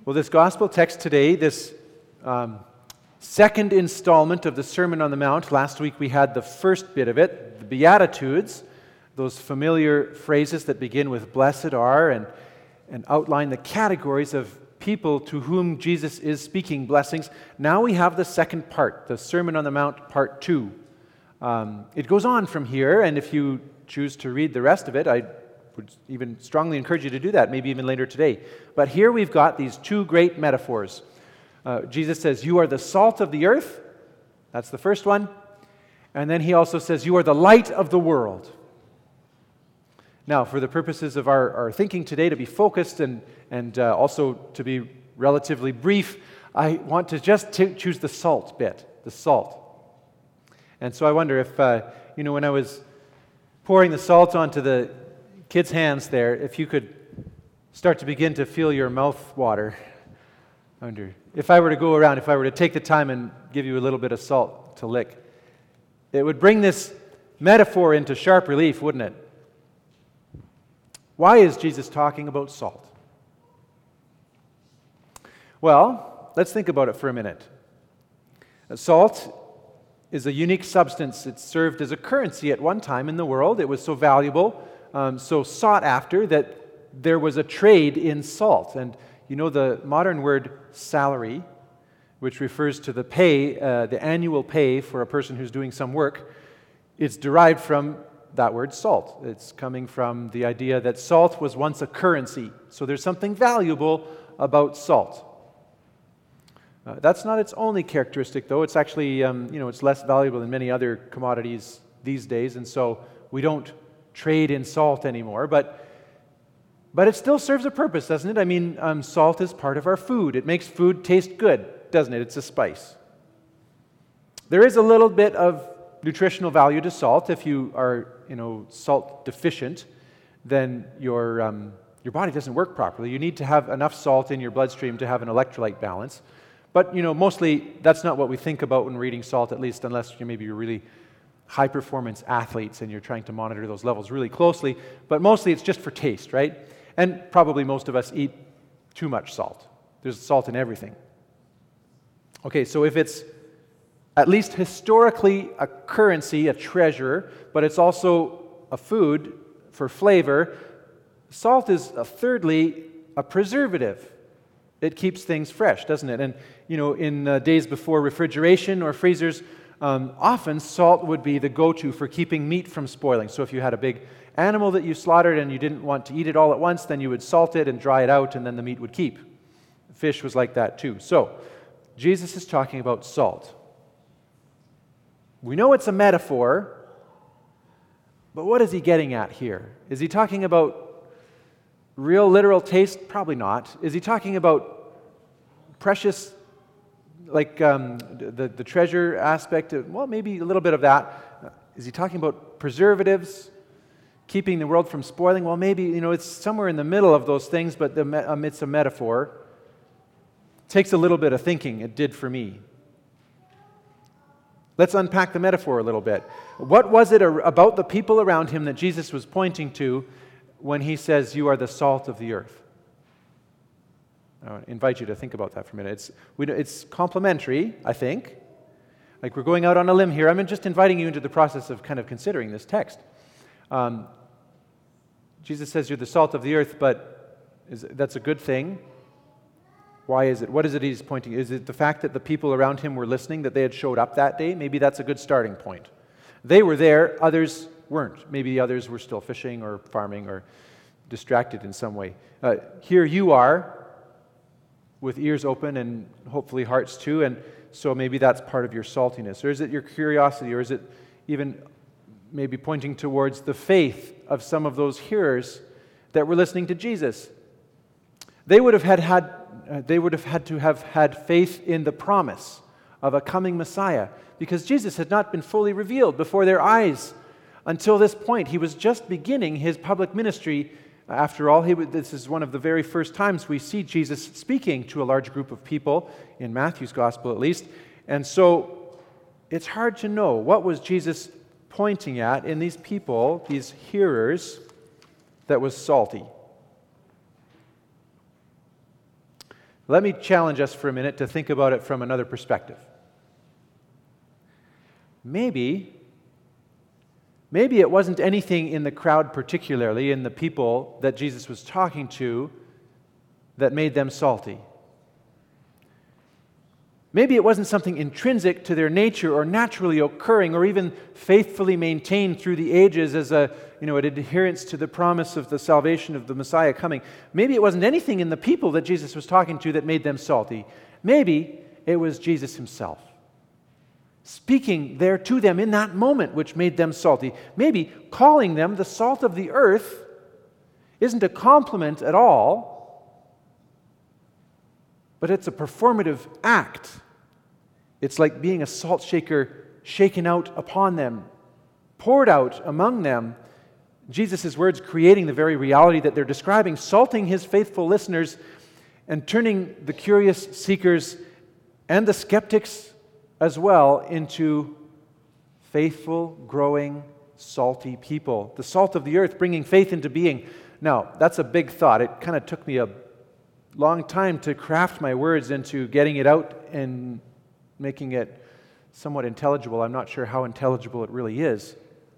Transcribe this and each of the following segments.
Well, this gospel text today, this second installment of the Sermon on the Mount, last week we had the first bit of it, the Beatitudes, those familiar phrases that begin with blessed are and outline the categories of people to whom Jesus is speaking blessings. Now we have the second part, the Sermon on the Mount, part 2. It goes on from here, and if you choose to read the rest of it, I would even strongly encourage you to do that, maybe even later today. But here we've got these two great metaphors. Jesus says, you are the salt of the earth. That's the first one. And then he also says, you are the light of the world. Now, for the purposes of our thinking today, to be focused and also to be relatively brief, I want to just choose the salt bit, the salt. And so I wonder if, when I was pouring the salt onto the kids' hands there, if you could start to begin to feel your mouth water. I wonder, if I were to take the time and give you a little bit of salt to lick, it would bring this metaphor into sharp relief, wouldn't it? Why is Jesus talking about salt? Well, let's think about it for a minute. Salt is a unique substance. It served as a currency at one time in the world. It was so valuable, so sought after, that there was a trade in salt. And you know the modern word salary, which refers to the pay, the annual pay for a person who's doing some work, it's derived from that word salt. It's coming from the idea that salt was once a currency. So there's something valuable about salt. That's not its only characteristic, though. It's actually, it's less valuable than many other commodities these days, and so we don't trade in salt anymore. But it still serves a purpose, doesn't it? I mean, salt is part of our food. It makes food taste good, doesn't it? It's a spice. There is a little bit of nutritional value to salt. If you are, salt deficient, then your body doesn't work properly. You need to have enough salt in your bloodstream to have an electrolyte balance. But, mostly that's not what we think about when we're eating salt, at least unless you're really high-performance athletes and you're trying to monitor those levels really closely. But mostly it's just for taste, right? And probably most of us eat too much salt. There's salt in everything. Okay, so if it's at least historically a currency, a treasure, but it's also a food for flavor, salt is, thirdly, a preservative. It keeps things fresh, doesn't it? And, in days before refrigeration or freezers, often salt would be the go-to for keeping meat from spoiling. So if you had a big animal that you slaughtered and you didn't want to eat it all at once, then you would salt it and dry it out, and then the meat would keep. Fish was like that too. So Jesus is talking about salt. We know it's a metaphor, but what is he getting at here? Is he talking about real literal taste? Probably not. Is he talking about precious, like the treasure aspect? Well, maybe a little bit of that. Is he talking about preservatives, keeping the world from spoiling? Well, maybe, it's somewhere in the middle of those things, but it's a metaphor. It takes a little bit of thinking. It did for me. Let's unpack the metaphor a little bit. What was it about the people around him that Jesus was pointing to when he says, you are the salt of the earth? I invite you to think about that for a minute. It's complimentary, I think. Like we're going out on a limb here. I'm just inviting you into the process of kind of considering this text. Jesus says you're the salt of the earth, but that's a good thing. Why is it? What is it he's pointing? Is it the fact that the people around him were listening, that they had showed up that day? Maybe that's a good starting point. They were there, others weren't. Maybe the others were still fishing or farming or distracted in some way. Here you are, with ears open and hopefully hearts too, and so maybe that's part of your saltiness. Or is it your curiosity, or is it even maybe pointing towards the faith of some of those hearers that were listening to Jesus? They would have had to have had faith in the promise of a coming Messiah, because Jesus had not been fully revealed before their eyes until this point. He was just beginning his public ministry. After all, this is one of the very first times we see Jesus speaking to a large group of people, in Matthew's gospel at least. And so it's hard to know what was Jesus pointing at in these people, these hearers, that was salty. Let me challenge us for a minute to think about it from another perspective. Maybe it wasn't anything in the crowd, particularly in the people that Jesus was talking to, that made them salty. Maybe it wasn't something intrinsic to their nature or naturally occurring or even faithfully maintained through the ages as an adherence to the promise of the salvation of the Messiah coming. Maybe it wasn't anything in the people that Jesus was talking to that made them salty. Maybe it was Jesus himself speaking there to them in that moment which made them salty. Maybe calling them the salt of the earth isn't a compliment at all, but it's a performative act. It's like being a salt shaker shaken out upon them, poured out among them. Jesus' words creating the very reality that they're describing, salting his faithful listeners and turning the curious seekers and the skeptics as well into faithful, growing, salty people. The salt of the earth, bringing faith into being. Now, that's a big thought. It kind of took me a long time to craft my words into getting it out and making it somewhat intelligible. I'm not sure how intelligible it really is.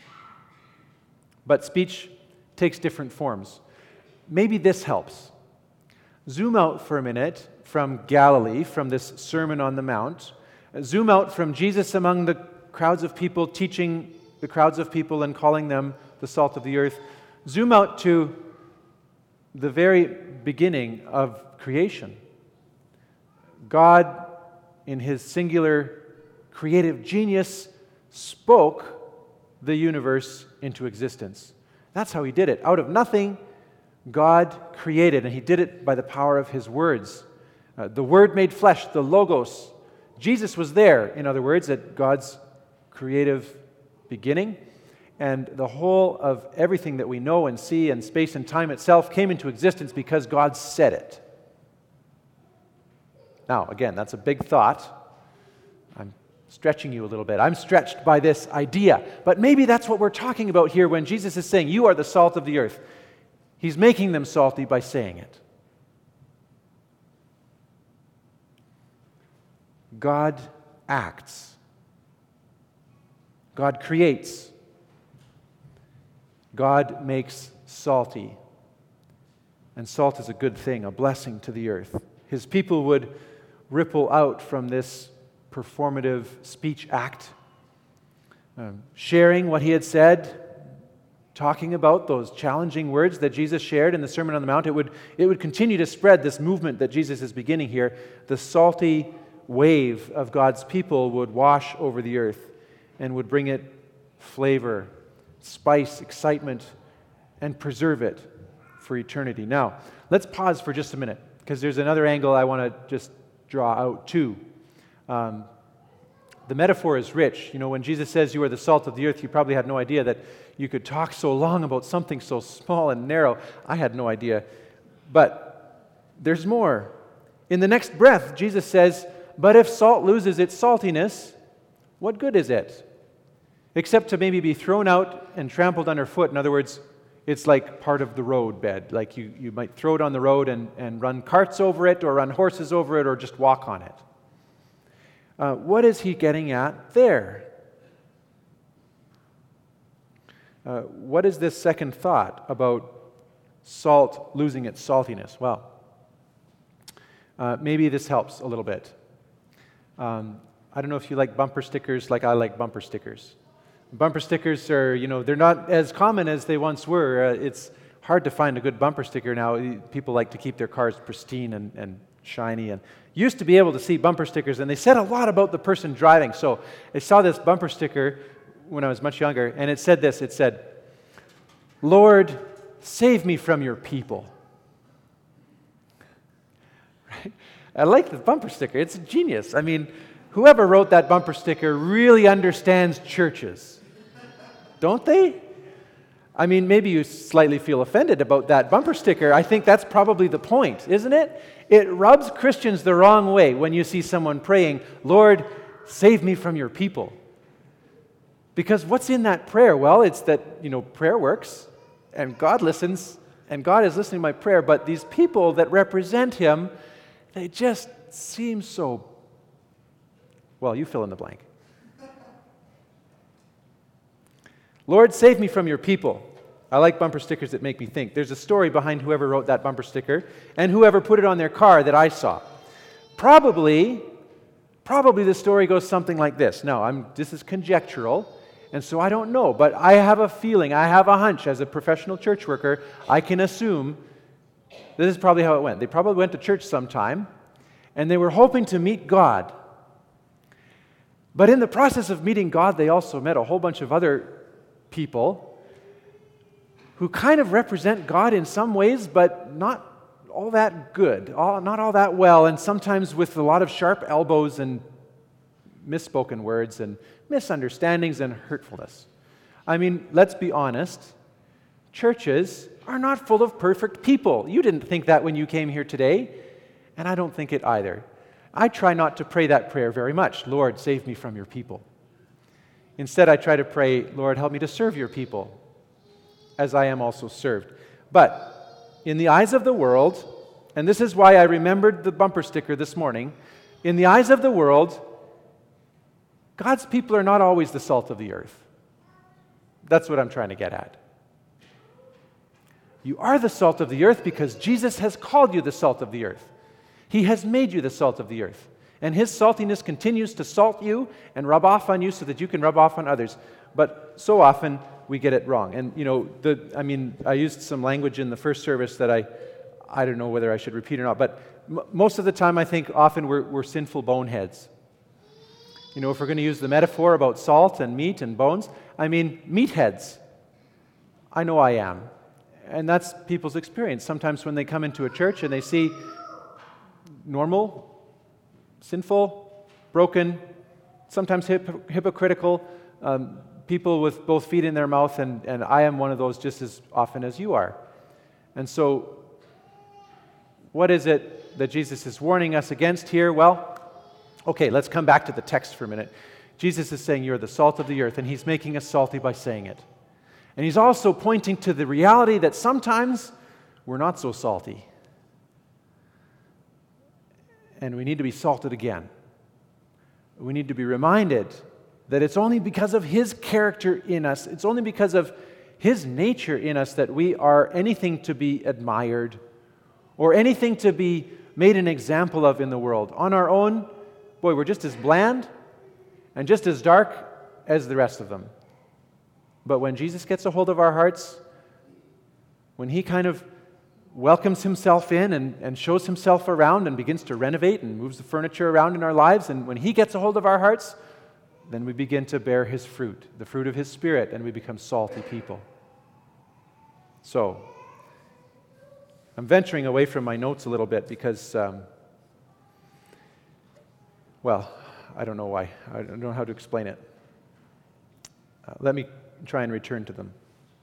But speech takes different forms. Maybe this helps. Zoom out for a minute from Galilee, from this Sermon on the Mount. Zoom out from Jesus among the crowds of people, teaching the crowds of people and calling them the salt of the earth. Zoom out to the very beginning of creation. God, in his singular creative genius, spoke the universe into existence. That's how he did it. Out of nothing, God created, and he did it by the power of his words. The Word made flesh, the Logos. Jesus was there, in other words, at God's creative beginning, and the whole of everything that we know and see and space and time itself came into existence because God said it. Now, again, that's a big thought. I'm stretching you a little bit. I'm stretched by this idea. But maybe that's what we're talking about here when Jesus is saying, you are the salt of the earth. He's making them salty by saying it. God acts. God creates. God makes salty. And salt is a good thing, a blessing to the earth. His people would ripple out from this performative speech act, sharing what he had said, talking about those challenging words that Jesus shared in the Sermon on the Mount. It would continue to spread this movement that Jesus is beginning here. The salty wave of God's people would wash over the earth and would bring it flavor, spice, excitement, and preserve it for eternity. Now, let's pause for just a minute, because there's another angle I want to just draw out too. The metaphor is rich. You know, when Jesus says you are the salt of the earth, you probably had no idea that you could talk so long about something so small and narrow. I had no idea. But there's more. In the next breath, Jesus says, but if salt loses its saltiness, what good is it? Except to maybe be thrown out and trampled underfoot. In other words, it's like part of the road bed. Like you might throw it on the road and run carts over it, or run horses over it, or just walk on it. What is he getting at there? What is this second thought about salt losing its saltiness? Well, maybe this helps a little bit. I don't know if you like bumper stickers like I like bumper stickers. Bumper stickers are, they're not as common as they once were. It's hard to find a good bumper sticker now. People like to keep their cars pristine and shiny. And used to be able to see bumper stickers, and they said a lot about the person driving. So I saw this bumper sticker when I was much younger, and it said this. It said, "Lord, save me from your people." Right? I like the bumper sticker. It's genius. I mean, whoever wrote that bumper sticker really understands churches, don't they? I mean, maybe you slightly feel offended about that bumper sticker. I think that's probably the point, isn't it? It rubs Christians the wrong way when you see someone praying, "Lord, save me from your people." Because what's in that prayer? Well, it's that, prayer works, and God listens, and God is listening to my prayer, but these people that represent Him they just seem so, well, you fill in the blank. Lord, save me from your people. I like bumper stickers that make me think. There's a story behind whoever wrote that bumper sticker and whoever put it on their car that I saw. Probably the story goes something like this. Now, this is conjectural, and so I don't know, but I have a feeling, I have a hunch as a professional church worker, I can assume this is probably how it went. They probably went to church sometime, and they were hoping to meet God. But in the process of meeting God, they also met a whole bunch of other people who kind of represent God in some ways, but not all that good, not all that well, and sometimes with a lot of sharp elbows and misspoken words and misunderstandings and hurtfulness. I mean, let's be honest, churches are not full of perfect people. You didn't think that when you came here today, and I don't think it either. I try not to pray that prayer very much, Lord, save me from your people. Instead, I try to pray, Lord, help me to serve your people, as I am also served. But in the eyes of the world, and this is why I remembered the bumper sticker this morning, in the eyes of the world, God's people are not always the salt of the earth. That's what I'm trying to get at. You are the salt of the earth because Jesus has called you the salt of the earth. He has made you the salt of the earth. And His saltiness continues to salt you and rub off on you so that you can rub off on others. But so often we get it wrong. And I used some language in the first service that I don't know whether I should repeat or not, but most of the time I think often we're sinful boneheads. You know, if we're going to use the metaphor about salt and meat and bones, I mean, meatheads. I know I am. And that's people's experience. Sometimes when they come into a church and they see normal, sinful, broken, sometimes hypocritical people with both feet in their mouth, and I am one of those just as often as you are. And so, what is it that Jesus is warning us against here? Well, okay, let's come back to the text for a minute. Jesus is saying you're the salt of the earth, and He's making us salty by saying it. And He's also pointing to the reality that sometimes we're not so salty. And we need to be salted again. We need to be reminded that it's only because of His character in us, it's only because of His nature in us that we are anything to be admired or anything to be made an example of in the world. On our own, boy, we're just as bland and just as dark as the rest of them. But when Jesus gets a hold of our hearts, when He kind of welcomes Himself in and shows Himself around and begins to renovate and moves the furniture around in our lives, and when He gets a hold of our hearts, then we begin to bear His fruit, the fruit of His Spirit, and we become salty people. So, I'm venturing away from my notes a little bit because, I don't know why. I don't know how to explain it. Let me try and return to them.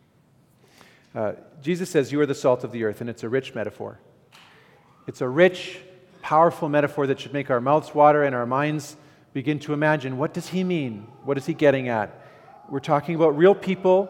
Jesus says, you are the salt of the earth, and it's a rich metaphor. It's a rich, powerful metaphor that should make our mouths water and our minds begin to imagine, what does He mean? What is He getting at? We're talking about real people,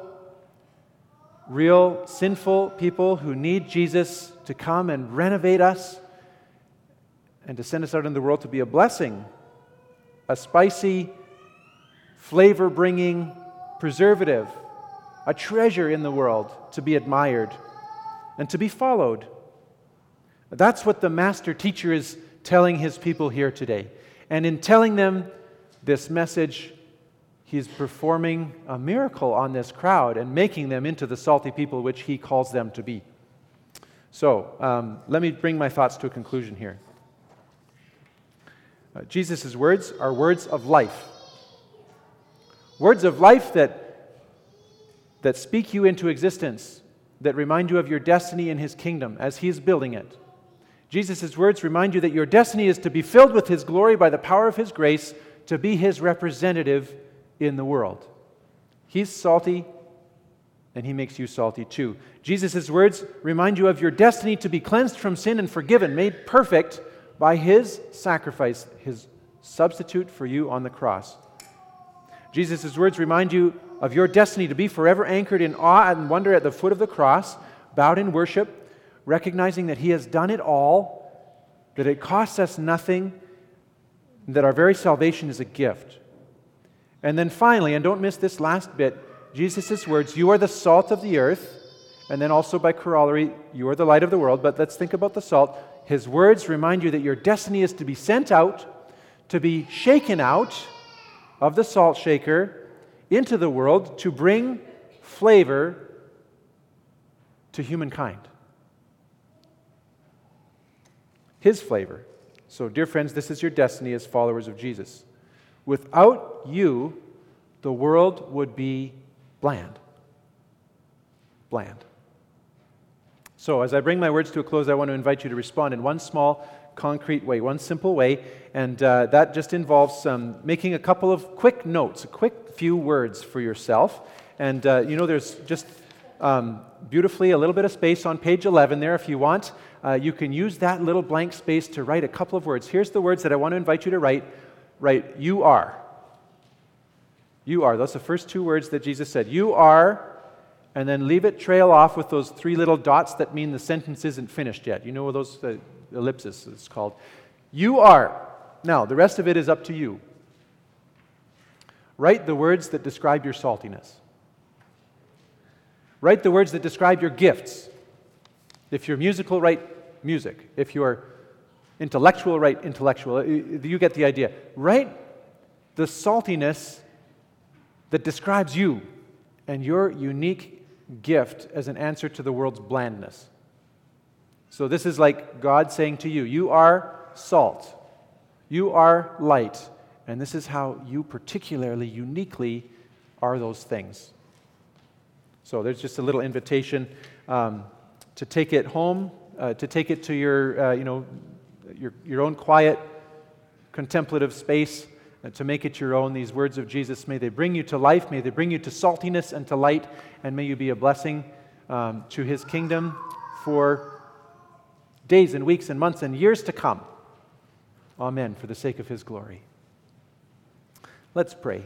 real sinful people who need Jesus to come and renovate us and to send us out in the world to be a blessing, a spicy, flavor-bringing preservative, a treasure in the world to be admired and to be followed. That's what the master teacher is telling his people here today. And in telling them this message, he's performing a miracle on this crowd and making them into the salty people which he calls them to be. So, let me bring my thoughts to a conclusion here. Jesus' words are words of life. Words of life that speak you into existence, that remind you of your destiny in His kingdom as He is building it. Jesus' words remind you that your destiny is to be filled with His glory by the power of His grace, to be His representative in the world. He's salty, and He makes you salty too. Jesus' words remind you of your destiny to be cleansed from sin and forgiven, made perfect by His sacrifice, His substitute for you on the cross. Jesus' words remind you of your destiny to be forever anchored in awe and wonder at the foot of the cross, bowed in worship, recognizing that He has done it all, that it costs us nothing, that our very salvation is a gift. And then finally, and don't miss this last bit, Jesus' words, you are the salt of the earth, and then also by corollary, you are the light of the world. But let's think about the salt. His words remind you that your destiny is to be sent out, to be shaken out of the salt shaker into the world to bring flavor to humankind. His flavor. So, dear friends, this is your destiny as followers of Jesus. Without you, the world would be bland. Bland. So, as I bring my words to a close, I want to invite you to respond in one small, concrete way, one simple way, and that just involves making a couple of quick notes, a quick few words for yourself. And there's just beautifully a little bit of space on page 11 there if you want. You can use that little blank space to write a couple of words. Here's the words that I want to invite you to write. Write, you are. You are. That's the first two words that Jesus said. You are, and then leave it trail off with those three little dots that mean the sentence isn't finished yet. You know those ellipses, it's called. You are. Now, the rest of it is up to you. Write the words that describe your saltiness. Write the words that describe your gifts. If you're musical, write music. If you're intellectual, write intellectual. You get the idea. Write the saltiness that describes you and your unique gift as an answer to the world's blandness. So this is like God saying to you, you are salt. You are light. And this is how you particularly, uniquely are those things. So there's just a little invitation to take it home, to take it to your own quiet, contemplative space, to make it your own. These words of Jesus, may they bring you to life, may they bring you to saltiness and to light, and may you be a blessing to His kingdom for days and weeks and months and years to come. Amen, for the sake of His glory. Let's pray.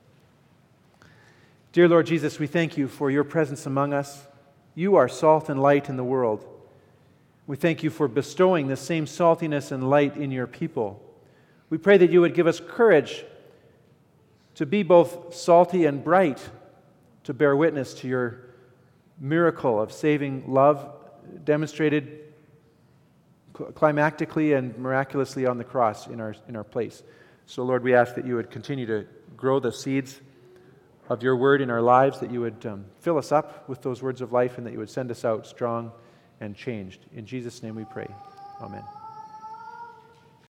Dear Lord Jesus, we thank you for your presence among us. You are salt and light in the world. We thank you for bestowing the same saltiness and light in your people. We pray that you would give us courage to be both salty and bright, to bear witness to your miracle of saving love demonstrated climactically and miraculously on the cross in our place. So, Lord, we ask that you would continue to grow the seeds of your word in our lives, that you would fill us up with those words of life, and that you would send us out strong and changed. In Jesus' name we pray. Amen.